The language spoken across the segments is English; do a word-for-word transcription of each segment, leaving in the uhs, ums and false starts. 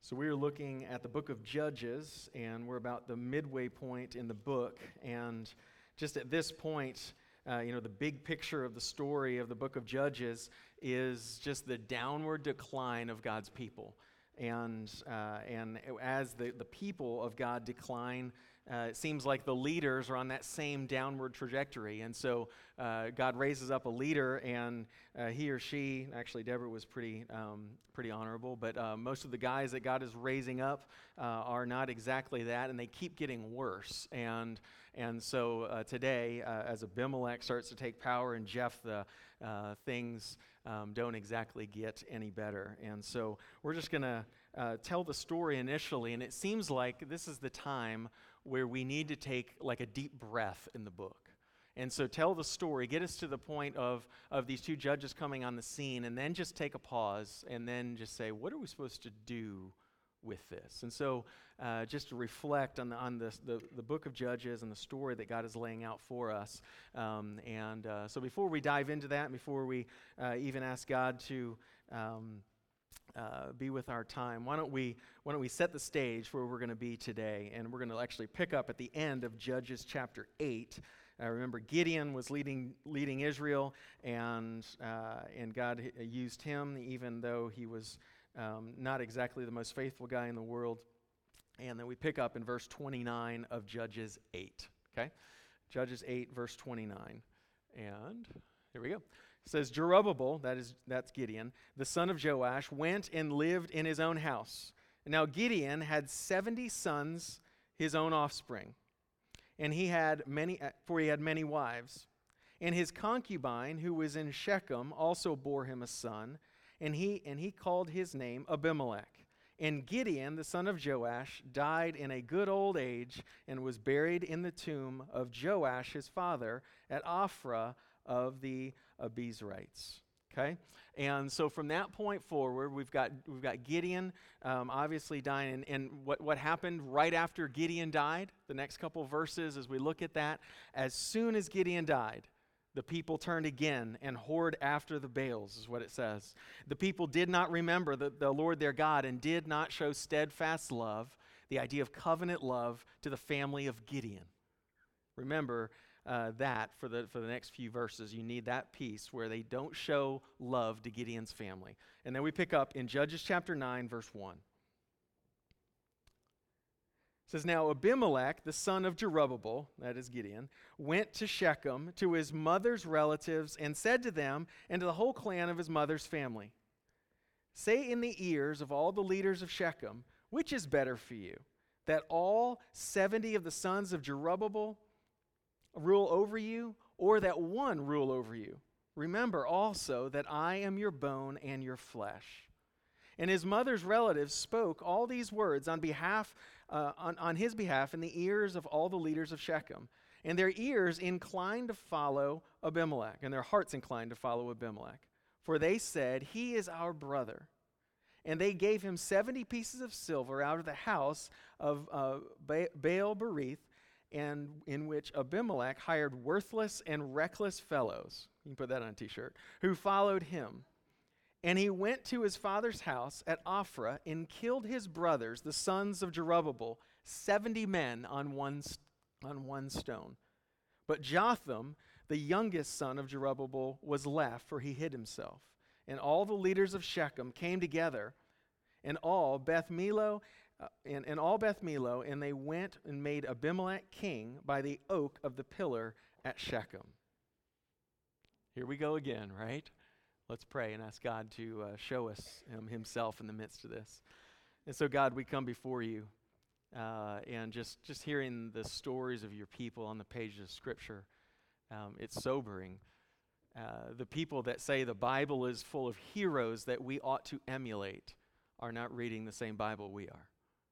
So we are looking at the book of Judges, and we're about the midway point in the book. And just at this point, uh, you know, the big picture of the story of the book of Judges is just the downward decline of God's people. And uh, and as the, the people of God decline, uh, it seems like the leaders are on that same downward trajectory. And so uh, God raises up a leader, and uh, he or she, actually Deborah was pretty um, pretty honorable, but uh, most of the guys that God is raising up uh, are not exactly that, and they keep getting worse. And and so uh, today, uh, as Abimelech starts to take power in Jephthah, uh, things um, don't exactly get any better. And so we're just going to uh, tell the story initially, and it seems like this is the time where we need to take like a deep breath in the book. And so tell the story, get us to the point of, of these two judges coming on the scene, and then just take a pause, and then just say, what are we supposed to do with this? And so uh, just to reflect on the on this, the, the book of Judges and the story that God is laying out for us. Um, and uh, so before we dive into that, and before we uh, even ask God to um, uh, be with our time, why don't we why don't we set the stage for where we're going to be today? And we're going to actually pick up at the end of Judges chapter eight. Uh, remember, Gideon was leading leading Israel, and uh, and God h- used him, even though he was um, not exactly the most faithful guy in the world. And then we pick up in verse twenty-nine of Judges eight. Okay, Judges eight, verse twenty-nine, and here we go. It says, Jerubbabel, that is that's Gideon, the son of Joash, went and lived in his own house. And now Gideon had seventy sons, his own offspring. And he had many, for he had many wives. And his concubine, who was in Shechem, also bore him a son, and he and he called his name Abimelech. And Gideon, the son of Joash, died in a good old age, and was buried in the tomb of Joash his father at Ophrah of the Abiezrites. Okay, and so from that point forward, we've got we've got Gideon um, obviously dying, and, and what what happened right after Gideon died. The next couple of verses, as we look at that, as soon as Gideon died, the people turned again and whored after the Baals, is what it says. The people did not remember the, the Lord their God, and did not show steadfast love, the idea of covenant love, to the family of Gideon. Remember uh, that for the for the next few verses. You need that piece where they don't show love to Gideon's family. And then we pick up in Judges chapter nine, verse one. It says, Now Abimelech, the son of Jerubbabel, that is Gideon, went to Shechem to his mother's relatives, and said to them and to the whole clan of his mother's family, Say in the ears of all the leaders of Shechem, which is better for you, that all seventy of the sons of Jerubbabel rule over you, or that one rule over you? Remember also that I am your bone and your flesh. And his mother's relatives spoke all these words on behalf, uh, on, on his behalf in the ears of all the leaders of Shechem. And their ears inclined to follow Abimelech, and their hearts inclined to follow Abimelech. For they said, He is our brother. And they gave him seventy pieces of silver out of the house of uh, ba- Baal-berith, and in which Abimelech hired worthless and reckless fellows, you can put that on a t-shirt, who followed him. And he went to his father's house at Ophrah and killed his brothers, the sons of Jerubbabel, seventy men on one, on one stone. But Jotham, the youngest son of Jerubbabel, was left, for he hid himself. And all the leaders of Shechem came together, and all Beth Millo, uh, and, and all Beth Millo, and they went and made Abimelech king by the oak of the pillar at Shechem. Here we go again, right? Let's pray and ask God to uh, show us him, himself in the midst of this. And so, God, we come before you, uh, and just, just hearing the stories of your people on the pages of Scripture, um, it's sobering. Uh, the people that say the Bible is full of heroes that we ought to emulate are not reading the same Bible we are.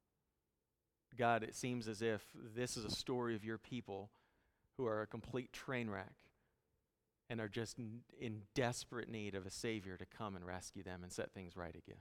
God, it seems as if this is a story of your people who are a complete train wreck and are just in, in desperate need of a Savior to come and rescue them and set things right again.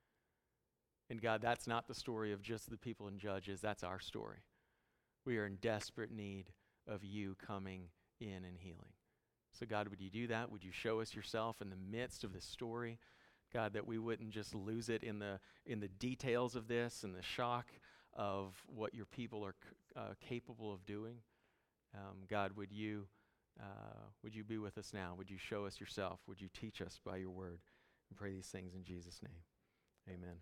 And God, that's not the story of just the people in Judges. That's our story. We are in desperate need of you coming in and healing. So God, would you do that? Would you show us yourself in the midst of this story? God, that we wouldn't just lose it in the in the details of this and the shock of what your people are c- uh, capable of doing. Um, God, would you uh, would you be with us now? Would you show us yourself? Would you teach us by your word? And pray these things in Jesus' name. Amen.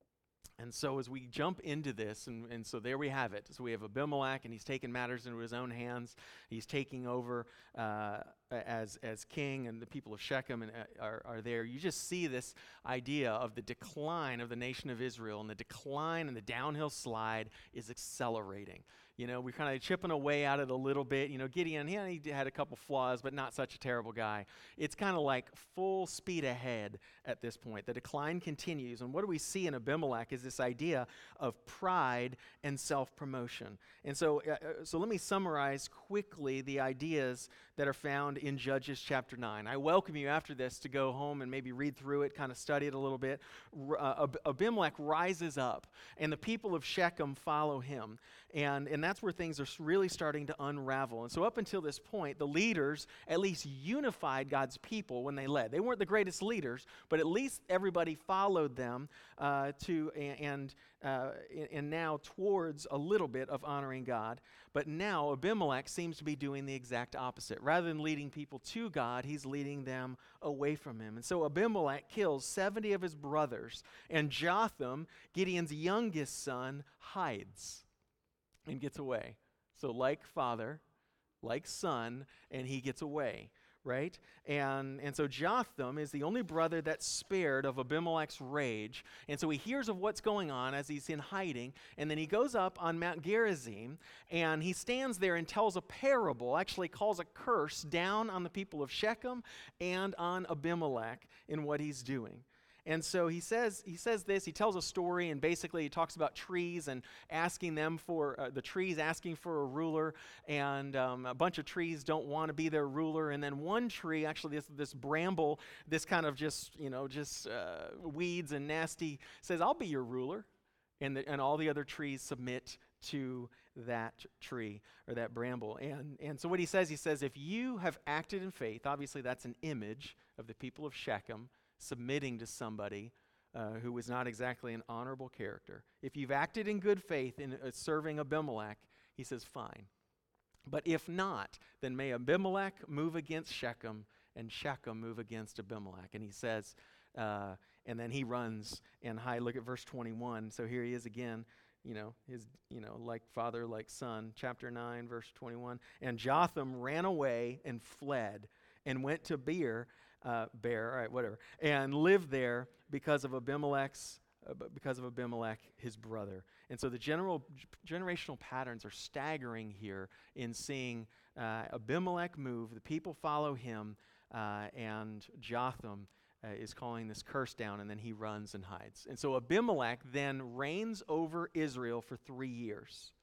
And so as we jump into this, and, and so there we have it. So we have Abimelech, and he's taken matters into his own hands. He's taking over uh, as as king, and the people of Shechem and, uh, are, are there. You just see this idea of the decline of the nation of Israel, and the decline and the downhill slide is accelerating. You know, we're kind of chipping away at it a little bit. You know, Gideon, he, he had a couple flaws, but not such a terrible guy. It's kind of like full speed ahead at this point. The decline continues. And what do we see in Abimelech is this idea of pride and self-promotion. And so, uh, so let me summarize quickly the ideas that are found in Judges chapter nine. I welcome you after this to go home and maybe read through it, kind of study it a little bit. Uh, Ab- Abimelech rises up, and the people of Shechem follow him. And, and that's where things are really starting to unravel. And so up until this point, the leaders at least unified God's people when they led. They weren't the greatest leaders, but at least everybody followed them uh, to and uh, and now towards a little bit of honoring God. But now Abimelech seems to be doing the exact opposite. Rather than leading people to God, he's leading them away from him. And so Abimelech kills seventy of his brothers, and Jotham, Gideon's youngest son, hides and gets away. So like father, like son, and he gets away, right? And and so Jotham is the only brother that's spared of Abimelech's rage. And so he hears of what's going on as he's in hiding, and then he goes up on Mount Gerizim, and he stands there and tells a parable, actually calls a curse down on the people of Shechem and on Abimelech in what he's doing. And so he says he says this, he tells a story, and basically he talks about trees and asking them for, uh, the trees asking for a ruler, and um, a bunch of trees don't want to be their ruler, and then one tree, actually this this bramble, this kind of just, you know, just uh, weeds and nasty, says, I'll be your ruler, and, the, and all the other trees submit to that tree or that bramble. And, and so what he says, he says, if you have acted in faith, obviously that's an image of the people of Shechem, submitting to somebody uh, who was not exactly an honorable character. If you've acted in good faith in uh, serving Abimelech, he says, fine. But if not, then may Abimelech move against Shechem, and Shechem move against Abimelech. And he says, uh, and then he runs and hide. Look at verse twenty-one. So here he is again, you know, his, you know, like father, like son. Chapter nine, verse twenty-one. And Jotham ran away and fled and went to Beer, Uh, bear, all right, whatever, and lived there because of Abimelech's, uh, because of Abimelech, his brother. And so the general generational patterns are staggering here in seeing uh, Abimelech move, the people follow him, uh, and Jotham uh, is calling this curse down, and then he runs and hides. And so Abimelech then reigns over Israel for three years.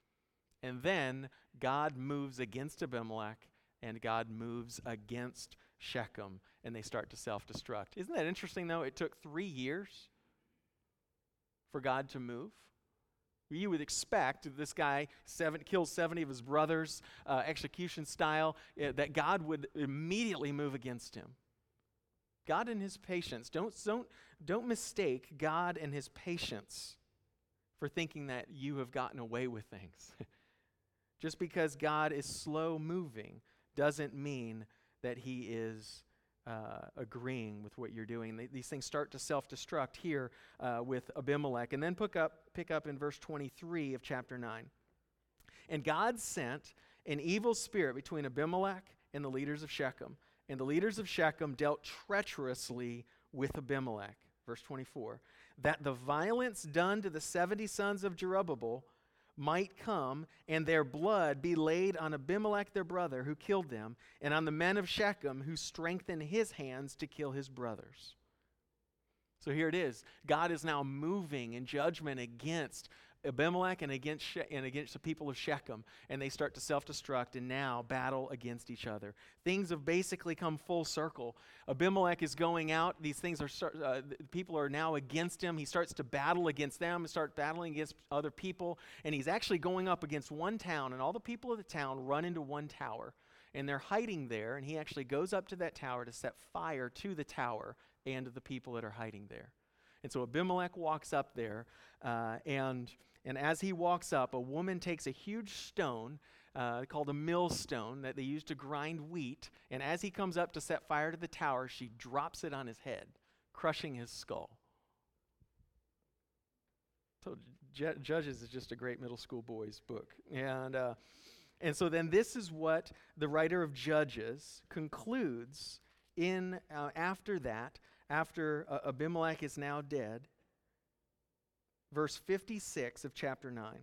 And then God moves against Abimelech, and God moves against Shechem, and they start to self-destruct. Isn't that interesting, though? It took three years for God to move. You would expect this guy seven, kills seventy of his brothers, uh, execution style, uh, that God would immediately move against him. God and his patience. Don't, don't, don't mistake God and his patience for thinking that you have gotten away with things. Just because God is slow moving doesn't mean that he is uh, agreeing with what you're doing. They, these things start to self-destruct here uh, with Abimelech. And then pick up, pick up in verse twenty-three of chapter nine. And God sent an evil spirit between Abimelech and the leaders of Shechem. And the leaders of Shechem dealt treacherously with Abimelech. Verse twenty-four. That the violence done to the seventy sons of Jerubbaal might come, and their blood be laid on Abimelech their brother, who killed them, and on the men of Shechem, who strengthened his hands to kill his brothers. So here it is. God is now moving in judgment against Abimelech and against she- and against the people of Shechem, and they start to self-destruct and now battle against each other. Things have basically come full circle. Abimelech is going out. These things are start, uh, people are now against him. He starts to battle against them and start battling against other people, and he's actually going up against one town, and all the people of the town run into one tower, and they're hiding there, and he actually goes up to that tower to set fire to the tower and the people that are hiding there. And so Abimelech walks up there, uh, and, and as he walks up, a woman takes a huge stone uh, called a millstone that they use to grind wheat, and as he comes up to set fire to the tower, she drops it on his head, crushing his skull. So J- Judges is just a great middle school boys book. And, uh, and so then this is what the writer of Judges concludes in uh, after that, after uh, Abimelech is now dead, verse fifty-six of chapter nine.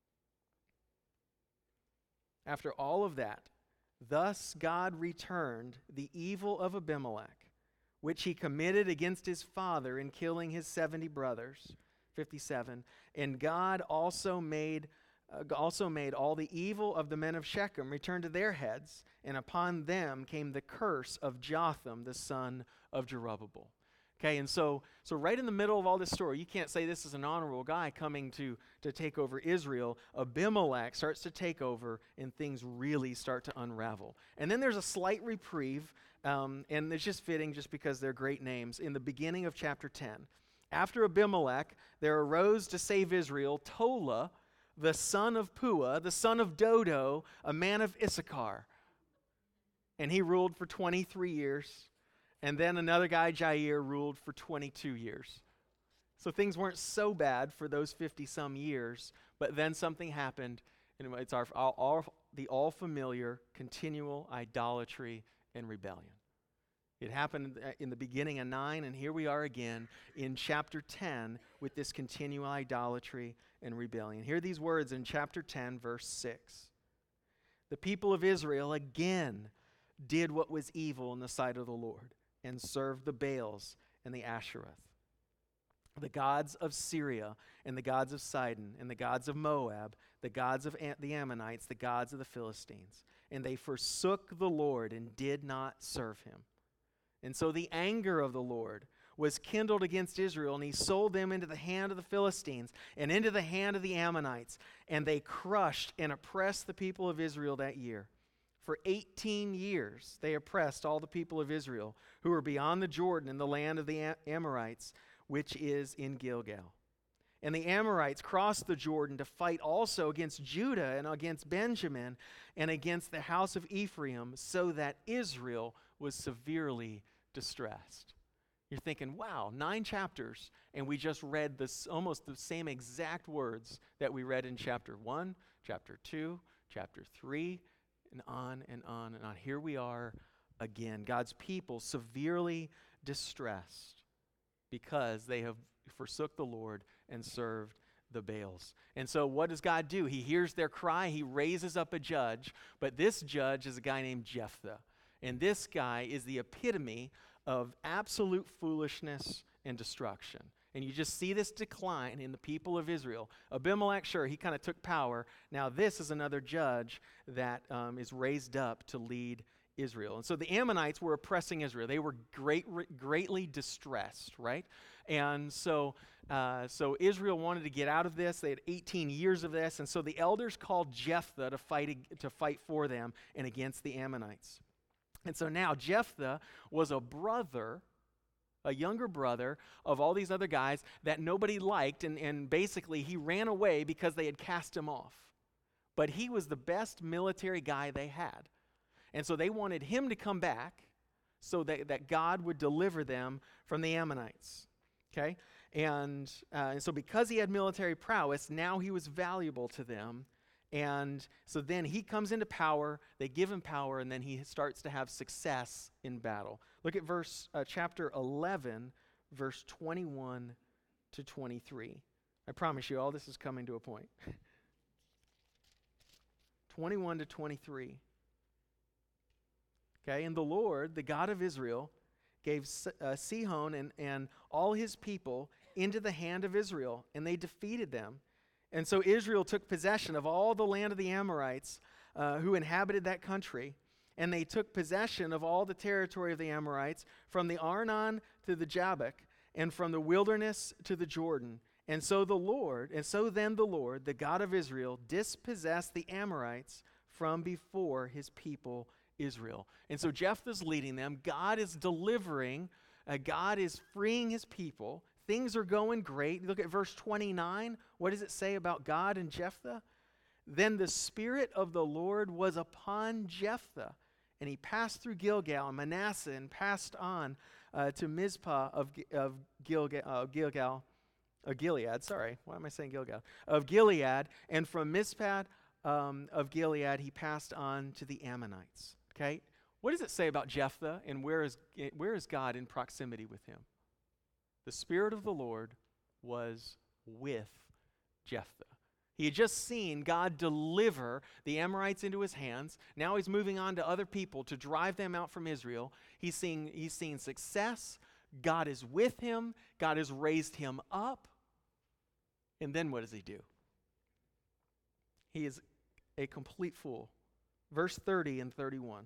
After all of that, thus God returned the evil of Abimelech, which he committed against his father in killing his seventy brothers. fifty-seven. And God also made uh, also made all the evil of the men of Shechem return to their heads, and upon them came the curse of Jotham, the son of Jerubbaal. Okay, and so so right in the middle of all this story, you can't say this is an honorable guy coming to, to take over Israel. Abimelech starts to take over, and things really start to unravel. And then there's a slight reprieve, um, and it's just fitting just because they're great names, in the beginning of chapter ten. After Abimelech, there arose to save Israel Tola, the son of Puah, the son of Dodo, a man of Issachar. And he ruled for twenty-three years. And then another guy, Jair, ruled for twenty-two years. So things weren't so bad for those fifty-some years, but then something happened, and it's our, all, all, the all-familiar continual idolatry and rebellion. It happened in the beginning of nine, and here we are again in chapter ten with this continual idolatry and rebellion. Hear these words in chapter ten, verse six. The people of Israel again did what was evil in the sight of the Lord, and served the Baals and the Ashereth, the gods of Syria and the gods of Sidon and the gods of Moab, the gods of Am- the Ammonites, the gods of the Philistines. And they forsook the Lord and did not serve him. And so the anger of the Lord was kindled against Israel, and he sold them into the hand of the Philistines and into the hand of the Ammonites, and they crushed and oppressed the people of Israel that year. For eighteen years they oppressed all the people of Israel who were beyond the Jordan in the land of the Amorites, which is in Gilgal. And the Amorites crossed the Jordan to fight also against Judah and against Benjamin and against the house of Ephraim, so that Israel was severely distressed. You're thinking, wow, nine chapters, and we just read this almost the same exact words that we read in chapter one, chapter two, chapter three, and on and on and on. Here we are again, God's people severely distressed because they have forsook the Lord and served the Baals. And so what does God do? He hears their cry, he raises up a judge, but this judge is a guy named Jephthah. And this guy is the epitome of absolute foolishness and destruction. And you just see this decline in the people of Israel. Abimelech, sure, he kind of took power. Now this is another judge that um, is raised up to lead Israel. And so the Ammonites were oppressing Israel. They were great, greatly distressed, right? And so, uh, so Israel wanted to get out of this. They had eighteen years of this. And so the elders called Jephthah to fight, to fight for them and against the Ammonites. And so now Jephthah was a brother, a younger brother of all these other guys that nobody liked, and, and basically he ran away because they had cast him off. But he was the best military guy they had. And so they wanted him to come back so that, that God would deliver them from the Ammonites. Okay? And, uh, and so because he had military prowess, now he was valuable to them. And so then he comes into power, they give him power, and then he starts to have success in battle. Look at verse uh, chapter eleven, verse twenty-one to twenty-three. I promise you, all this is coming to a point. twenty-one to twenty-three. Okay, and the Lord, the God of Israel, gave uh, Sihon and, and all his people into the hand of Israel, and they defeated them. And so Israel took possession of all the land of the Amorites uh, who inhabited that country, and they took possession of all the territory of the Amorites from the Arnon to the Jabbok, and from the wilderness to the Jordan. And so the Lord, and so then the Lord, the God of Israel, dispossessed the Amorites from before his people Israel. And so Jephthah's leading them. God is delivering Uh, God is freeing his people. Things are going great. Look at verse twenty-nine. What does it say about God and Jephthah? Then the Spirit of the Lord was upon Jephthah, and he passed through Gilgal and Manasseh and passed on uh, to Mizpah of, of Gilgal, uh, Gilgal, uh, Gilead. Sorry, why am I saying Gilgal? Of Gilead, and from Mizpah um, of Gilead he passed on to the Ammonites. Okay, what does it say about Jephthah, and where is where is God in proximity with him? The Spirit of the Lord was with Jephthah. He had just seen God deliver the Amorites into his hands. Now he's moving on to other people to drive them out from Israel. He's seeing, he's seen success. God is with him. God has raised him up. And then what does he do? He is a complete fool. Verse thirty and thirty-one.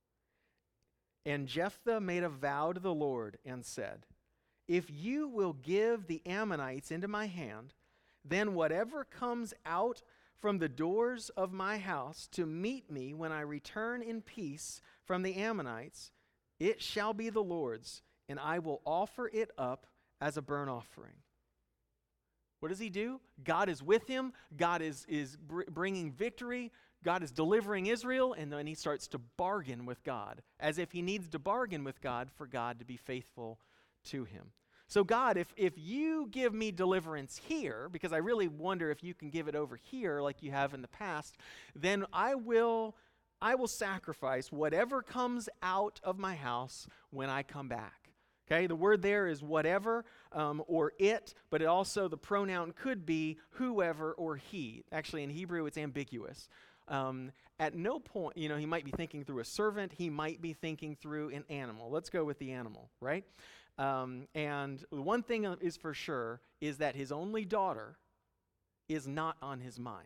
And Jephthah made a vow to the Lord and said, if you will give the Ammonites into my hand, then whatever comes out from the doors of my house to meet me when I return in peace from the Ammonites, it shall be the Lord's, and I will offer it up as a burnt offering. What does he do? God is with him. God is, is br- bringing victory. God is delivering Israel, and then he starts to bargain with God, as if he needs to bargain with God for God to be faithful to him. So God, if, if you give me deliverance here, because I really wonder if you can give it over here like you have in the past, then I will, I will sacrifice whatever comes out of my house when I come back. Okay, the word there is whatever um, or it, but it also, the pronoun could be whoever or he. Actually, in Hebrew, it's ambiguous. Um, at no point, you know, he might be thinking through a servant. He might be thinking through an animal. Let's go with the animal, right? Um, and one thing is for sure is that his only daughter is not on his mind.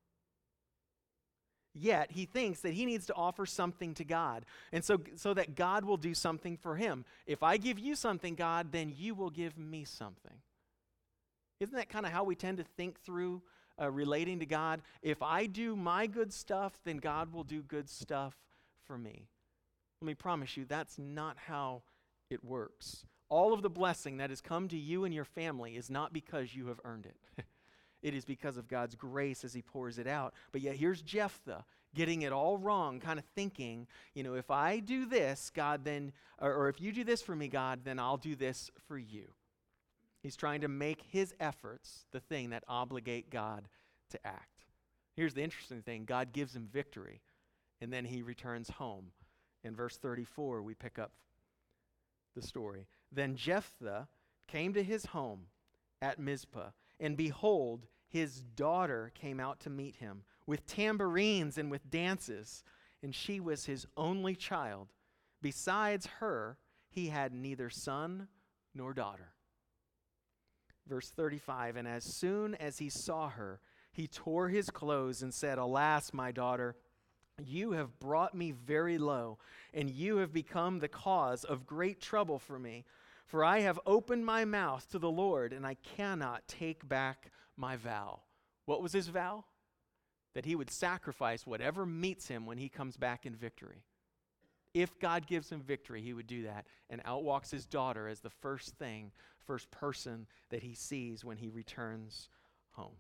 Yet he thinks that he needs to offer something to God, and so so that God will do something for him. If I give you something, God, then you will give me something. Isn't that kind of how we tend to think through uh, relating to God? If I do my good stuff, then God will do good stuff for me. Let me promise you, that's not how it works. All of the blessing that has come to you and your family is not because you have earned it. It is because of God's grace as he pours it out. But yet here's Jephthah getting it all wrong, kind of thinking, you know, if I do this, God, then, or, or if you do this for me, God, then I'll do this for you. He's trying to make his efforts the thing that obligate God to act. Here's the interesting thing. God gives him victory, and then he returns home. In verse thirty-four, we pick up the story. Then Jephthah came to his home at Mizpah, and behold, his daughter came out to meet him with tambourines and with dances, and she was his only child. Besides her, he had neither son nor daughter. Verse thirty-five, and as soon as he saw her, he tore his clothes and said, alas, my daughter, you have brought me very low, and you have become the cause of great trouble for me. For I have opened my mouth to the Lord, and I cannot take back my vow. What was his vow? That he would sacrifice whatever meets him when he comes back in victory. If God gives him victory, he would do that. And out walks his daughter as the first thing, first person that he sees when he returns home.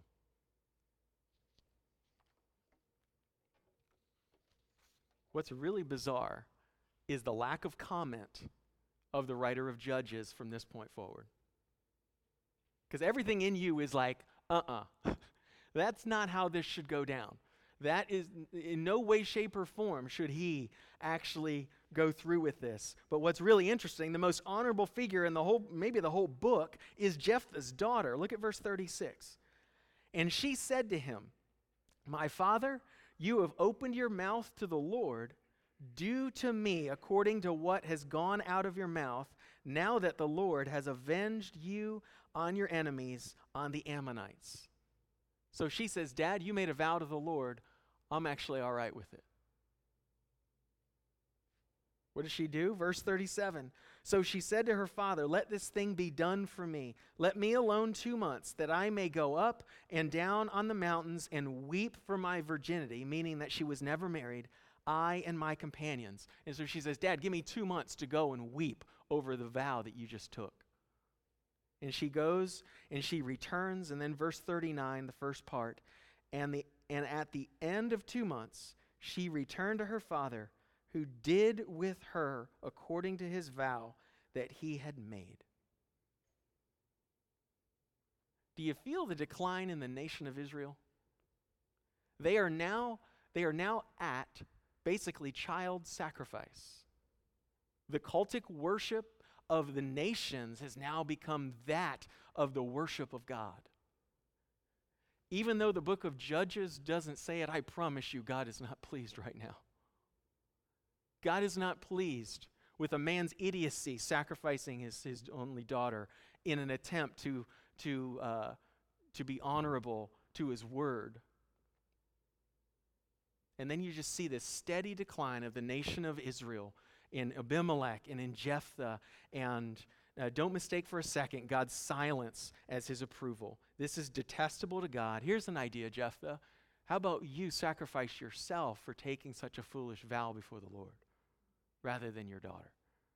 What's really bizarre is the lack of comment of the writer of Judges from this point forward. Because everything in you is like, uh-uh, that's not how this should go down. That is, in no way, shape, or form should he actually go through with this. But what's really interesting, the most honorable figure in the whole, maybe the whole book, is Jephthah's daughter. Look at verse thirty-six. And she said to him, my father, you have opened your mouth to the Lord. Do to me according to what has gone out of your mouth, now that the Lord has avenged you on your enemies, on the Ammonites. So she says, Dad, you made a vow to the Lord. I'm actually all right with it. What does she do? Verse thirty-seven. So she said to her father, let this thing be done for me. Let me alone two months, that I may go up and down on the mountains and weep for my virginity, meaning that she was never married, I and my companions. And so she says, Dad, give me two months to go and weep over the vow that you just took. And she goes and she returns, and then verse thirty-nine, the first part, and the and at the end of two months, she returned to her father, who did with her according to his vow that he had made. Do you feel the decline in the nation of Israel? They are now, they are now at basically child sacrifice. The cultic worship of the nations has now become that of the worship of God. Even though the book of Judges doesn't say it, I promise you God is not pleased right now. God is not pleased with a man's idiocy sacrificing his, his only daughter in an attempt to, to, uh, to be honorable to his word. And then you just see this steady decline of the nation of Israel in Abimelech and in Jephthah. And uh, don't mistake for a second God's silence as his approval. This is detestable to God. Here's an idea, Jephthah. How about you sacrifice yourself for taking such a foolish vow before the Lord rather than your daughter?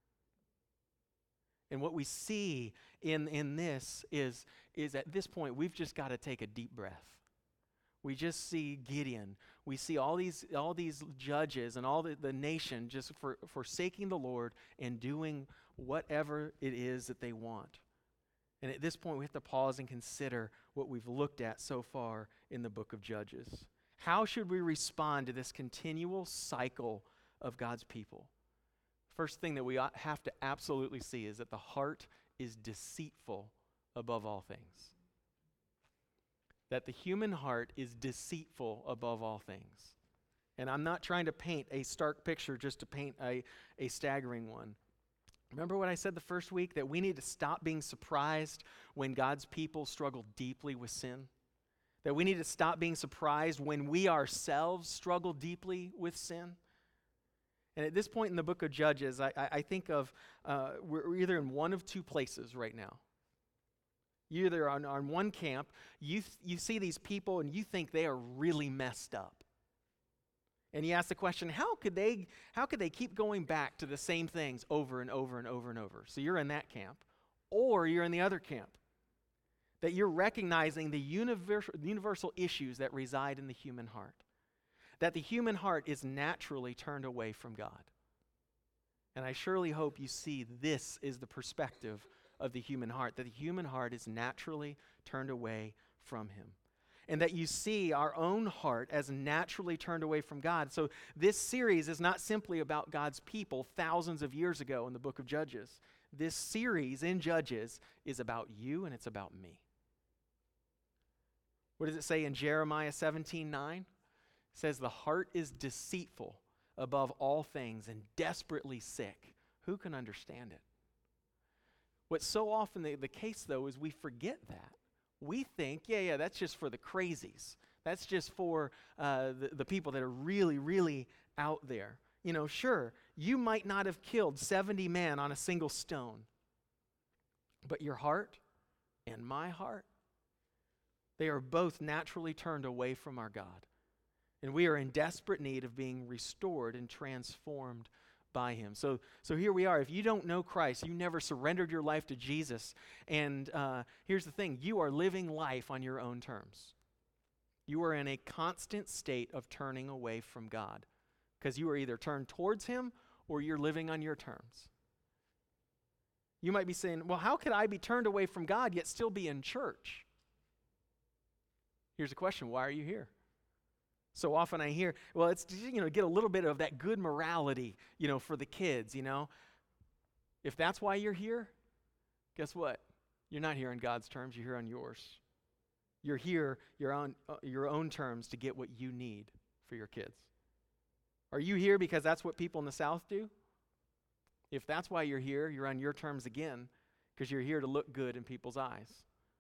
And what we see in, in this is, is at this point, we've just got to take a deep breath. We just see Gideon. We see all these all these judges and all the, the nation just for, forsaking the Lord and doing whatever it is that they want. And at this point, we have to pause and consider what we've looked at so far in the book of Judges. How should we respond to this continual cycle of God's people? First thing that we ought, have to absolutely see is that the heart is deceitful above all things. That the human heart is deceitful above all things. And I'm not trying to paint a stark picture just to paint a, a staggering one. Remember what I said the first week? That we need to stop being surprised when God's people struggle deeply with sin? That we need to stop being surprised when we ourselves struggle deeply with sin? And at this point in the book of Judges, I, I, I think of, uh, we're either in one of two places right now. You're either on, on one camp, you, th- you see these people and you think they are really messed up. And you ask the question, how could they how could they keep going back to the same things over and over and over and over? So you're in that camp. Or you're in the other camp. That you're recognizing the universal, universal issues that reside in the human heart. That the human heart is naturally turned away from God. And I surely hope you see this is the perspective of the human heart, that the human heart is naturally turned away from him. And that you see our own heart as naturally turned away from God. So this series is not simply about God's people thousands of years ago in the book of Judges. This series in Judges is about you and it's about me. What does it say in Jeremiah seventeen nine? It says, the heart is deceitful above all things and desperately sick. Who can understand it? What's so often the, the case, though, is we forget that. We think, yeah, yeah, that's just for the crazies. That's just for uh, the, the people that are really, really out there. You know, sure, you might not have killed seventy men on a single stone, but your heart and my heart, they are both naturally turned away from our God. And we are in desperate need of being restored and transformed by him. So so here we are. If you don't know Christ, you never surrendered your life to Jesus. And uh, here's the thing. You are living life on your own terms. You are in a constant state of turning away from God. Because you are either turned towards him or you're living on your terms. You might be saying, well, how could I be turned away from God yet still be in church? Here's the question. Why are you here? So often I hear, well, it's, you know, get a little bit of that good morality, you know, for the kids, you know. If that's why you're here, guess what? You're not here on God's terms, you're here on yours. You're here you're on uh, your own terms to get what you need for your kids. Are you here because that's what people in the South do? If that's why you're here, you're on your terms again, because you're here to look good in people's eyes.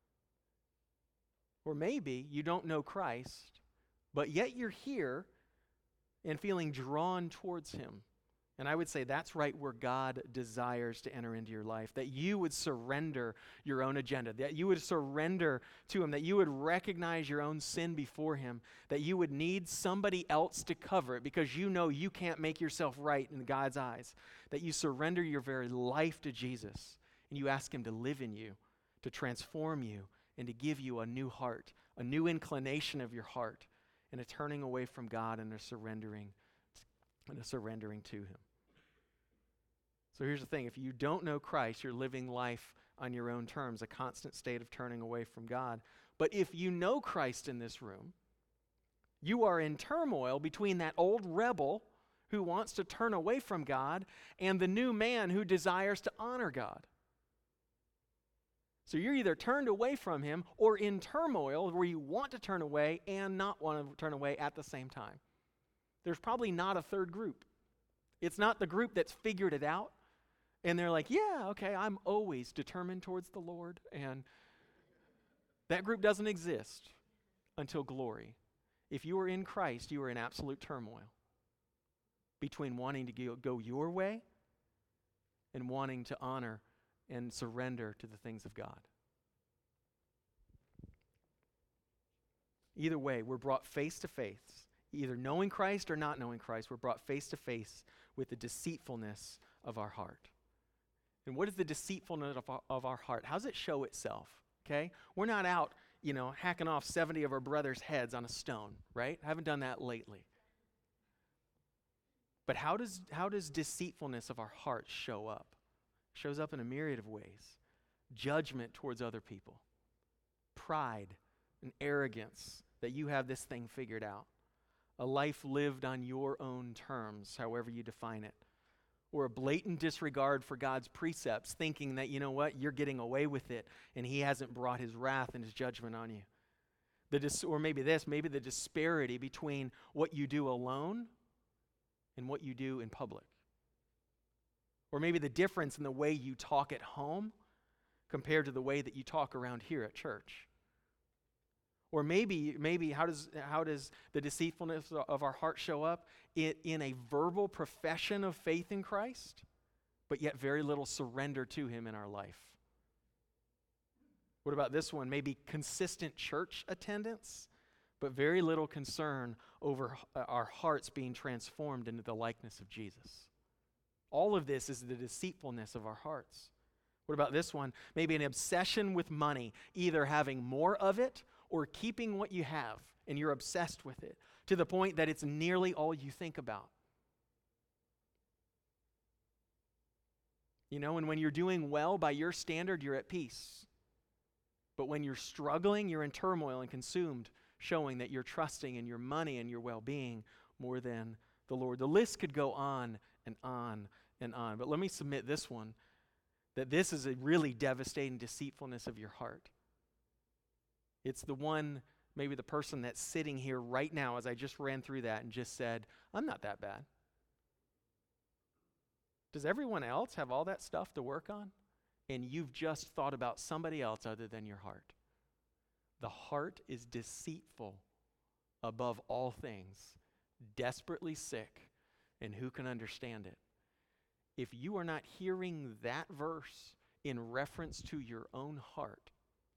Or maybe you don't know Christ, but yet you're here and feeling drawn towards him And I would say that's right where God desires to enter into your life, that you would surrender your own agenda, that you would surrender to him, that you would recognize your own sin before him, that you would need somebody else to cover it because you know you can't make yourself right in God's eyes, that you surrender your very life to Jesus and you ask him to live in you, to transform you, and to give you a new heart, a new inclination of your heart, and a turning away from God and a surrendering, and a surrendering to him. So here's the thing, if you don't know Christ, you're living life on your own terms, a constant state of turning away from God. But if you know Christ in this room, you are in turmoil between that old rebel who wants to turn away from God and the new man who desires to honor God. So you're either turned away from him or in turmoil where you want to turn away and not want to turn away at the same time. There's probably not a third group. It's not the group that's figured it out. And they're like, yeah, okay, I'm always determined towards the Lord. And that group doesn't exist until glory. If you are in Christ, you are in absolute turmoil between wanting to go, go your way and wanting to honor and surrender to the things of God. Either way, we're brought face to face. Either knowing Christ or not knowing Christ, we're brought face to face with the deceitfulness of our heart. And what is the deceitfulness of our, of our heart? How does it show itself? Okay? We're not out, you know, hacking off seventy of our brothers' heads on a stone, right? I haven't done that lately. But how does how does deceitfulness of our heart show up? It shows up in a myriad of ways. Judgment towards other people. Pride and arrogance that you have this thing figured out. A life lived on your own terms, however you define it. Or a blatant disregard for God's precepts, thinking that, you know what, you're getting away with it, and he hasn't brought his wrath and his judgment on you. The dis- or maybe this, maybe the disparity between what you do alone and what you do in public. Or maybe the difference in the way you talk at home compared to the way that you talk around here at church. Or maybe, maybe how does how does the deceitfulness of our heart show up? It, in a verbal profession of faith in Christ, but yet very little surrender to him in our life. What about this one? Maybe consistent church attendance, but very little concern over our hearts being transformed into the likeness of Jesus. All of this is the deceitfulness of our hearts. What about this one? Maybe an obsession with money, either having more of it or keeping what you have, and you're obsessed with it, to the point that it's nearly all you think about. You know, and when you're doing well by your standard, you're at peace. But when you're struggling, you're in turmoil and consumed, showing that you're trusting in your money and your well-being more than the Lord. The list could go on and on and on. But let me submit this one, that this is a really devastating deceitfulness of your heart. It's the one, maybe the person that's sitting here right now as I just ran through that and just said, I'm not that bad. Does everyone else have all that stuff to work on? And you've just thought about somebody else other than your heart. The heart is deceitful above all things, desperately sick, and who can understand it? If you are not hearing that verse in reference to your own heart,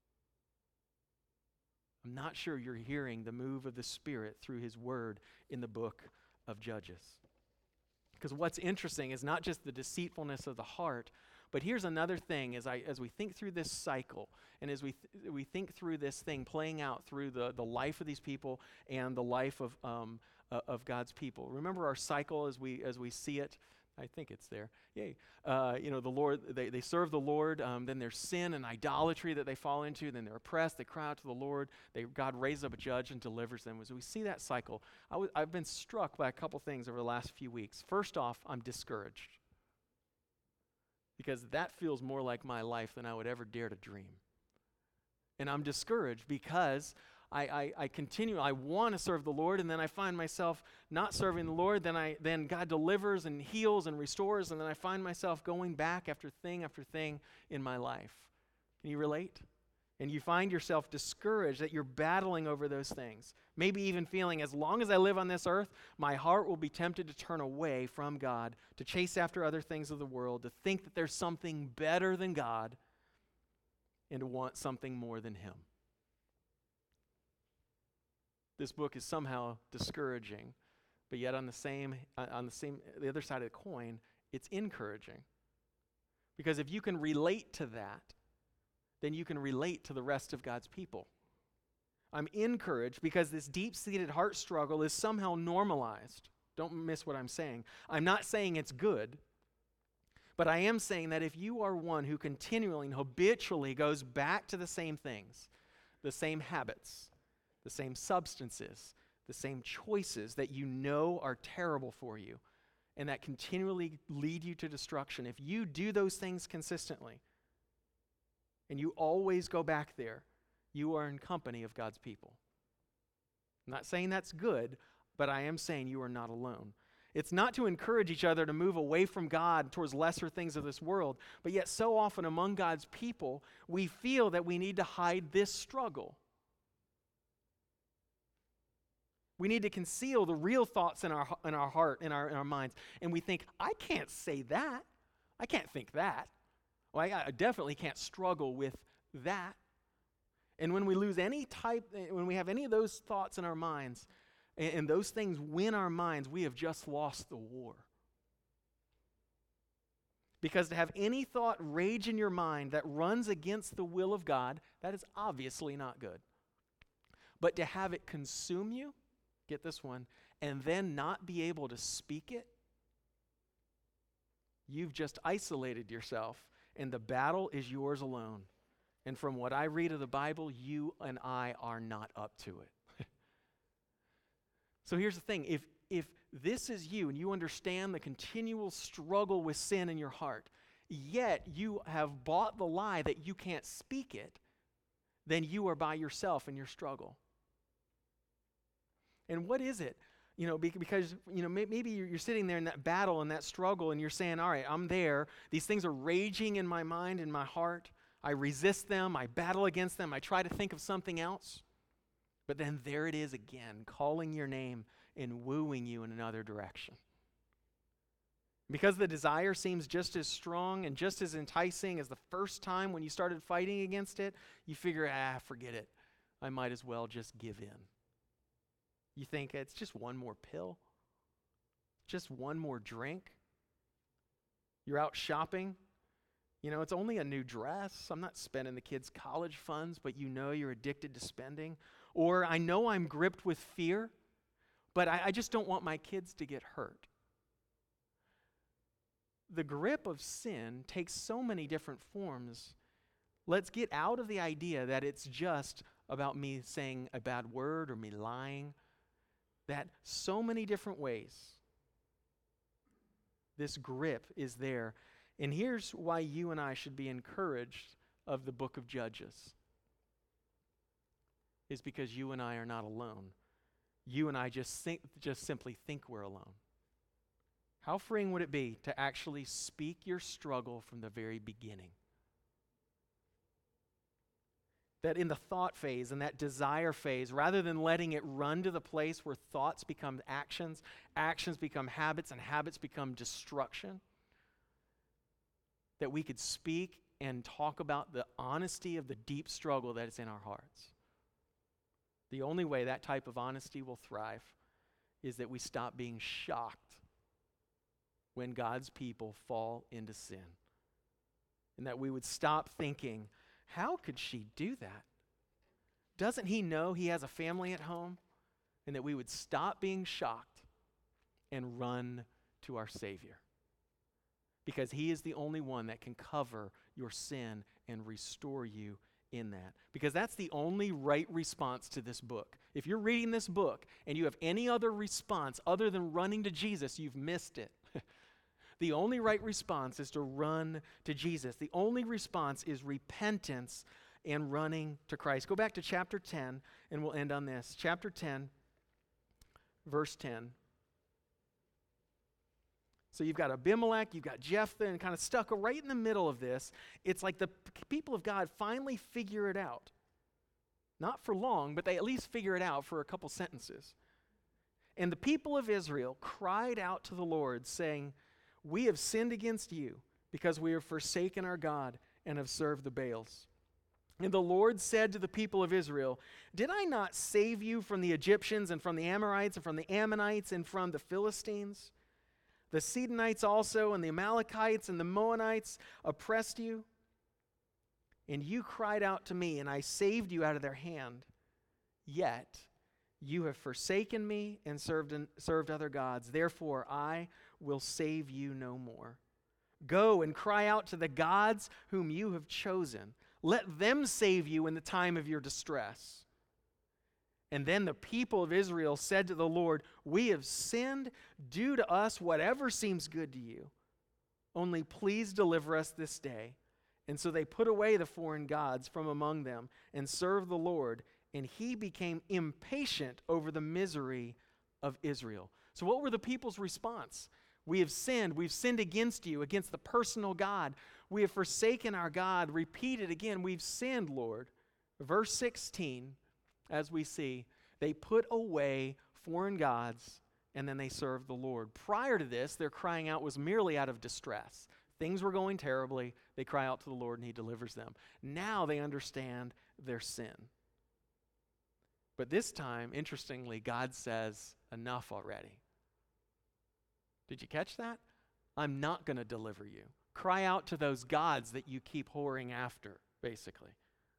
I'm not sure you're hearing the move of the Spirit through his word in the book of Judges. Because what's interesting is not just the deceitfulness of the heart, but here's another thing as I as we think through this cycle and as we th- we think through this thing playing out through the, the life of these people and the life of um, uh, of God's people. Remember our cycle as we as we see it. I think it's there. Yay. Uh, you know, the Lord, they, they serve the Lord, um, then there's sin and idolatry that they fall into, then they're oppressed, they cry out to the Lord, they, God raises up a judge and delivers them. As we see that cycle, I w- I've been struck by a couple things over the last few weeks. First off, I'm discouraged because that feels more like my life than I would ever dare to dream. And I'm discouraged because I, I, I continue, I want to serve the Lord, and then I find myself not serving the Lord, then I then God delivers and heals and restores, and then I find myself going back after thing after thing in my life. Can you relate? and you find yourself discouraged that you're battling over those things, maybe even feeling, as long as I live on this earth, my heart will be tempted to turn away from God, to chase after other things of the world, to think that there's something better than God, and to want something more than Him. This book is somehow discouraging, but yet on the same, uh, on the same, the other side of the coin, it's encouraging. Because if you can relate to that, then you can relate to the rest of God's people. I'm encouraged because this deep-seated heart struggle is somehow normalized. Don't miss what I'm saying. I'm not saying it's good, but I am saying that if you are one who continually and habitually goes back to the same things, the same habits, the same substances, the same choices that you know are terrible for you, and that continually lead you to destruction, if you do those things consistently, and you always go back there, you are in company of God's people. I'm not saying that's good, but I am saying you are not alone. It's not to encourage each other to move away from God towards lesser things of this world, but yet so often among God's people, we feel that we need to hide this struggle. We need to conceal the real thoughts in our in our heart, in our in our minds, and we think, I can't say that. I can't think that. Well, I, I definitely can't struggle with that. And when we lose any type, when we have any of those thoughts in our minds, and, and those things win our minds, we have just lost the war. Because to have any thought rage in your mind that runs against the will of God, that is obviously not good. But to have it consume you, get this one, and then not be able to speak it, you've just isolated yourself, and the battle is yours alone. And from what I read of the Bible, you and I are not up to it. So here's the thing. If, if this is you, and you understand the continual struggle with sin in your heart, yet you have bought the lie that you can't speak it, then you are by yourself in your struggle. And what is it? You know, because, you know, maybe you're sitting there in that battle and that struggle and you're saying, all right, I'm there. These things are raging in my mind and my heart. I resist them. I battle against them. I try to think of something else. But then there it is again, calling your name and wooing you in another direction. Because the desire seems just as strong and just as enticing as the first time when you started fighting against it, you figure, ah, forget it. I might as well just give in. You think it's just one more pill, just one more drink. You're out shopping. You know, it's only a new dress. I'm not spending the kids' college funds, but you know you're addicted to spending. Or I know I'm gripped with fear, but I, I just don't want my kids to get hurt. The grip of sin takes so many different forms. Let's get out of the idea that it's just about me saying a bad word or me lying. That so many different ways this grip is there. And here's why you and I should be encouraged of the book of Judges. Is because you and I are not alone. You and I just think, just simply think we're alone. How freeing would it be to actually speak your struggle from the very beginning? That in the thought phase and that desire phase, rather than letting it run to the place where thoughts become actions, actions become habits, and habits become destruction, that we could speak and talk about the honesty of the deep struggle that is in our hearts. The only way that type of honesty will thrive is that we stop being shocked when God's people fall into sin. And that we would stop thinking, how could she do that? Doesn't he know he has a family at home? And that we would stop being shocked and run to our Savior. Because he is the only one that can cover your sin and restore you in that. Because that's the only right response to this book. If you're reading this book and you have any other response other than running to Jesus, you've missed it. The only right response is to run to Jesus. The only response is repentance and running to Christ. Go back to chapter ten, and we'll end on this. Chapter ten, verse ten. So you've got Abimelech, you've got Jephthah, and kind of stuck right in the middle of this. It's like the p- people of God finally figure it out. Not for long, but they at least figure it out for a couple sentences. And the people of Israel cried out to the Lord, saying, "We have sinned against you, because we have forsaken our God and have served the Baals." And the Lord said to the people of Israel, "Did I not save you from the Egyptians and from the Amorites and from the Ammonites and from the Philistines? The Sidonites also and the Amalekites and the Moabites oppressed you. And you cried out to me, and I saved you out of their hand. Yet you have forsaken me and served, and served other gods. Therefore I will save you no more. Go and cry out to the gods whom you have chosen. Let them save you in the time of your distress." And then the people of Israel said to the Lord, "We have sinned. Do to us whatever seems good to you. Only please deliver us this day." And so they put away the foreign gods from among them and served the Lord, and he became impatient over the misery of Israel. So what were the people's response? "We have sinned. We've sinned against you, against the personal God. We have forsaken our God." Repeated again, "We've sinned, Lord." Verse sixteen, as we see, they put away foreign gods and then they served the Lord. Prior to this, their crying out was merely out of distress. Things were going terribly. They cry out to the Lord and he delivers them. Now they understand their sin. But this time, interestingly, God says, "Enough already." Did you catch that? "I'm not going to deliver you. Cry out to those gods that you keep whoring after," basically.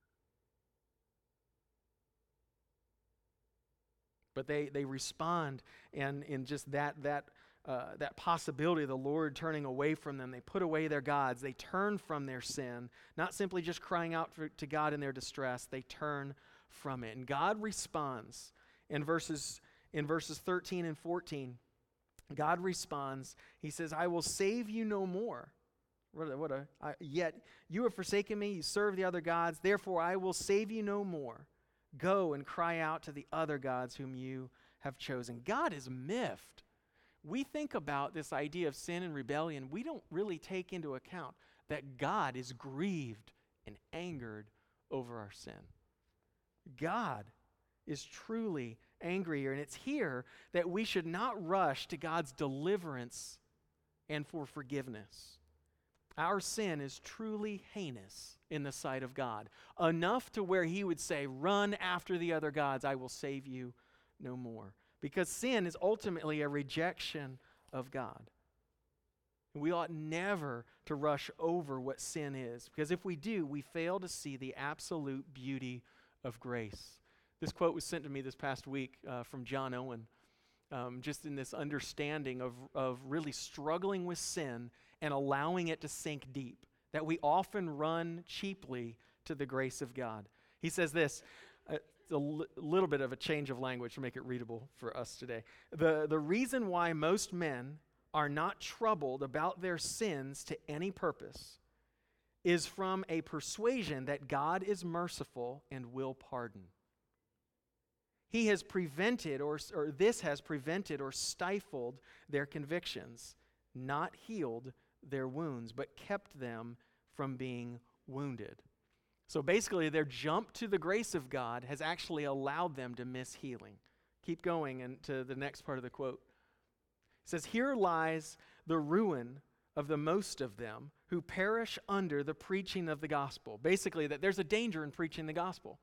But they, they respond, and in just that that uh, that possibility of the Lord turning away from them, they put away their gods. They turn from their sin, not simply just crying out for, to God in their distress. They turn from it, and God responds in verses in verses thirteen and fourteen. God responds. He says, "I will save you no more. What a, what a I, yet you have forsaken me. You serve the other gods. Therefore, I will save you no more. Go and cry out to the other gods whom you have chosen." God is miffed. We think about this idea of sin and rebellion. We don't really take into account that God is grieved and angered over our sin. God is truly angry here. And it's here that we should not rush to God's deliverance and for forgiveness. Our sin is truly heinous in the sight of God, enough to where he would say, "Run after the other gods, I will save you no more." Because sin is ultimately a rejection of God. We ought never to rush over what sin is, because if we do, we fail to see the absolute beauty of grace. This quote was sent to me this past week uh, from John Owen, um, just in this understanding of, of really struggling with sin and allowing it to sink deep, that we often run cheaply to the grace of God. He says this, uh, it's a l- little bit of a change of language to make it readable for us today. The, the reason why most men are not troubled about their sins to any purpose is from a persuasion that God is merciful and will pardon. He has prevented, or, or this has prevented or stifled their convictions, not healed their wounds, but kept them from being wounded. So basically, their jump to the grace of God has actually allowed them to miss healing. Keep going and to the next part of the quote. It says, "Here lies the ruin of the most of them who perish under the preaching of the gospel." Basically, that there's a danger in preaching the gospel.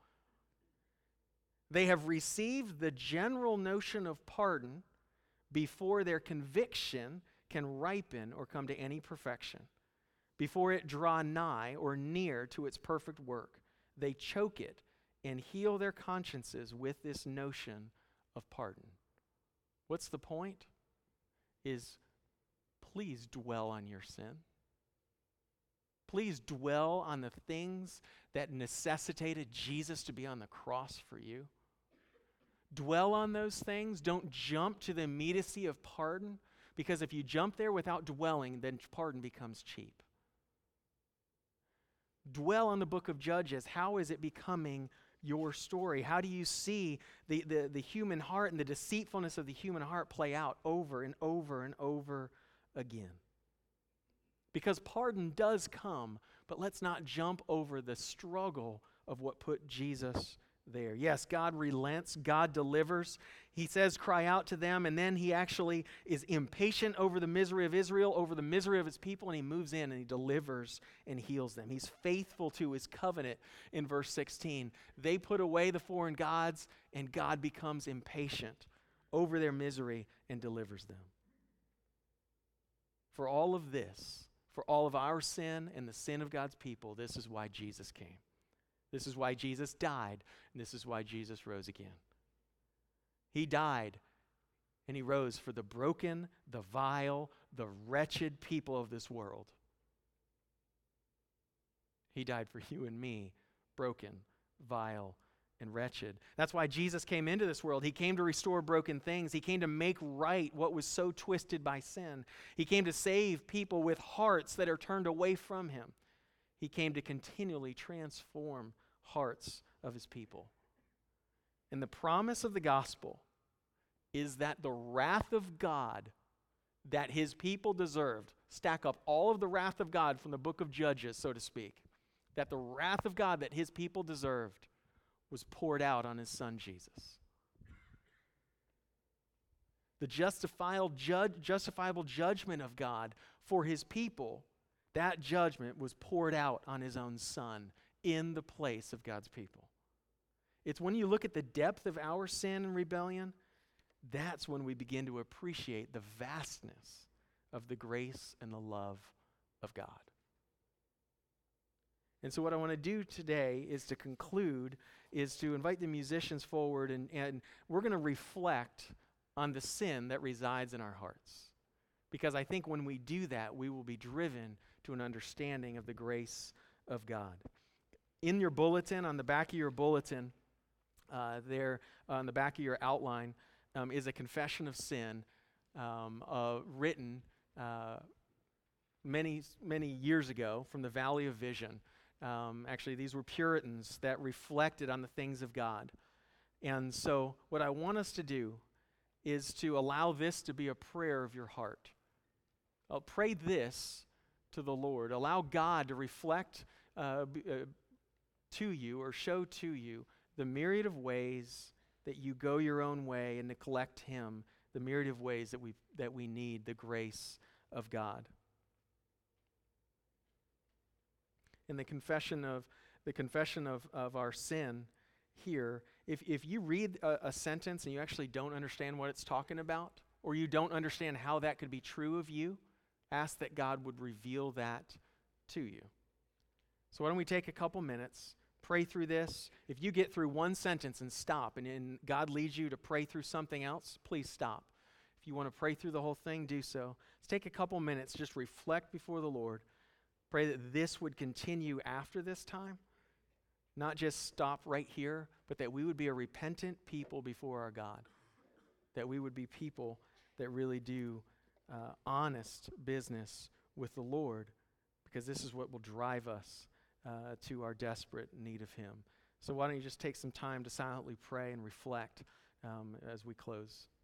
"They have received the general notion of pardon before their conviction can ripen or come to any perfection. Before it draw nigh or near to its perfect work, they choke it and heal their consciences with this notion of pardon." What's the point? Is please dwell on your sin. Please dwell on the things that necessitated Jesus to be on the cross for you. Dwell on those things. Don't jump to the immediacy of pardon, because if you jump there without dwelling, then pardon becomes cheap. Dwell on the book of Judges. How is it becoming your story? How do you see the, the, the human heart and the deceitfulness of the human heart play out over and over and over again. Because pardon does come, but let's not jump over the struggle of what put Jesus there. Yes, God relents, God delivers. He says, cry out to them, and then he actually is impatient over the misery of Israel, over the misery of his people, and he moves in and he delivers and heals them. He's faithful to his covenant in verse sixteen. They put away the foreign gods, and God becomes impatient over their misery and delivers them. For all of this, for all of our sin and the sin of God's people, this is why Jesus came. This is why Jesus died, and this is why Jesus rose again. He died, and he rose for the broken, the vile, the wretched people of this world. He died for you and me, broken, vile, and wretched. That's why Jesus came into this world. He came to restore broken things. He came to make right what was so twisted by sin. He came to save people with hearts that are turned away from him. He came to continually transform hearts of his people. And the promise of the gospel is that the wrath of God that his people deserved, stack up all of the wrath of God from the book of Judges, so to speak, that the wrath of God that his people deserved was poured out on his son Jesus. The justifiable, judge, justifiable judgment of God for his people, that judgment was poured out on his own son in the place of God's people. It's when you look at the depth of our sin and rebellion, that's when we begin to appreciate the vastness of the grace and the love of God. And so what I want to do today is to conclude, is to invite the musicians forward, and, and we're going to reflect on the sin that resides in our hearts. Because I think when we do that, we will be driven to an understanding of the grace of God. In your bulletin, on the back of your bulletin, uh, there on the back of your outline, um, is a confession of sin um, uh, written uh, many, many years ago from the Valley of Vision. Um, actually, these were Puritans that reflected on the things of God. And so what I want us to do is to allow this to be a prayer of your heart. I'll pray this to the Lord. Allow God to reflect uh, b- uh, to you or show to you the myriad of ways that you go your own way and neglect him, the myriad of ways that we that we need the grace of God. In the confession of the confession of, of our sin here, if, if you read a, a sentence and you actually don't understand what it's talking about, or you don't understand how that could be true of you, ask that God would reveal that to you. So why don't we take a couple minutes, pray through this. If you get through one sentence and stop, and, and God leads you to pray through something else, please stop. If you want to pray through the whole thing, do so. Let's take a couple minutes, just reflect before the Lord. Pray that this would continue after this time, not just stop right here, but that we would be a repentant people before our God, that we would be people that really do uh, honest business with the Lord, because this is what will drive us uh, to our desperate need of him. So why don't you just take some time to silently pray and reflect um, as we close.